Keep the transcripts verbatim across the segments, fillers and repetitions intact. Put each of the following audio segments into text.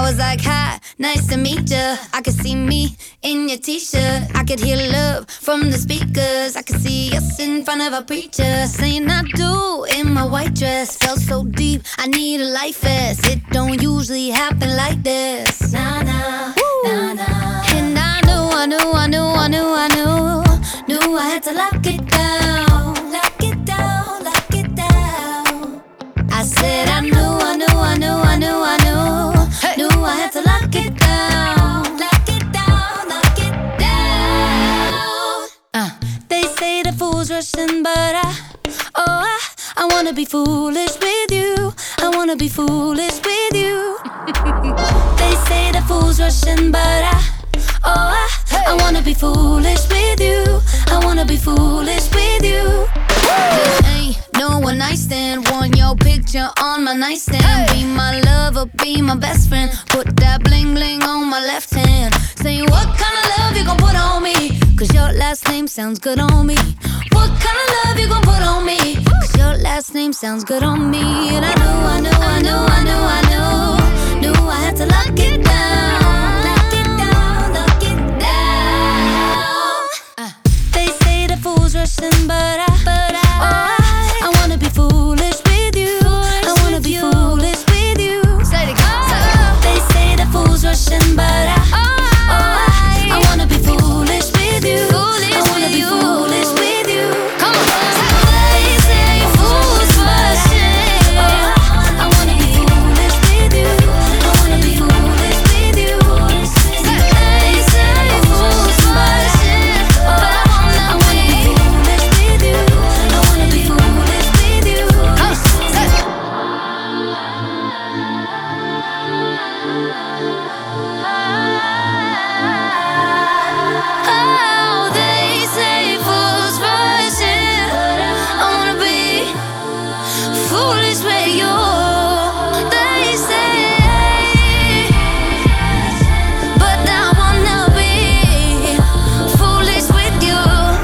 was like, hi, nice to meet ya. I could see me in your t-shirt. I could hear love from the speakers. I could see us in front of a preacher saying I do in my white dress. Felt so deep, I need a life vest. It don't usually happen like this. Nah, nah, nah, nah. And I knew, I knew, I knew, I knew, I knew Knew I had to lock it down. Lock it down, lock it down. I said I knew, I knew, I knew, I knew, I knew hey. Knew I had to lock it down. Lock it down, lock it down. uh, They say the fool's rushing, but I, oh I, I wanna be foolish with you. I wanna be foolish with you. They say the fool's rushing, but I, oh I, hey. I wanna be foolish with you. I wanna be foolish with you. This ain't no one night stand. Want your picture on my nightstand. Hey. Be my lover, be my best friend. Put that bling bling on my left hand. Say what kind of love you gon' put on me? Cause your last name sounds good on me. What kind of love you gon' put on me? Cause your last name sounds good on me. And I knew, I knew, I knew, I knew, I knew Knew I had to lock it down. Lock it down, lock it down. uh, They say the fool's rushing, but I, but I, oh, I, I wanna be foolish with you. Foolish I wanna be you. foolish with you. Say it again. Oh, they say the fool's rushing, but I, oh, I, I wanna be foolish with you. Foolish I wanna be you. foolish with you. Come on. They say fool's rushing. Oh, I wanna be foolish with you. I wanna be foolish with you. They say fool's rushing. Oh, I wanna be foolish with you. I wanna be foolish with you. Come Oh, they say fools rushing, but I wanna be foolish with you. They say, but I wanna be foolish with you.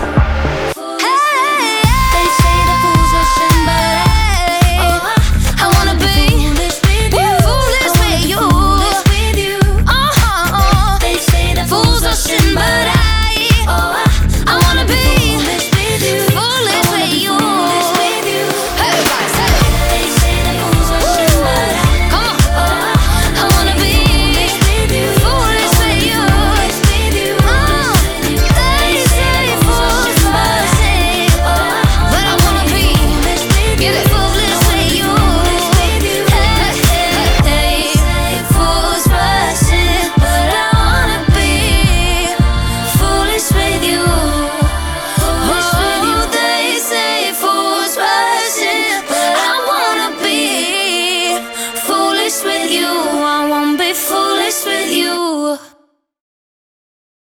Hey, they say the fools rushing, but I, oh, I wanna be foolish with you. Foolish with you. Foolish with you. Uh-huh. They say the fools rushing, but I, oh, I, I wanna be foolish with you. Foolish with you. Foolish with you. Hey, everybody say it. They say the fools rushing, but I, come on. Oh, I wanna be foolish with you. Foolish with you. Foolish with you. Oh, they say fools rushing, but I wanna be get it foolish with you. Hey, hey, hey, fools rushing, but I wanna be foolish with you. Oh, they say fools rushing, but I wanna be foolish with you.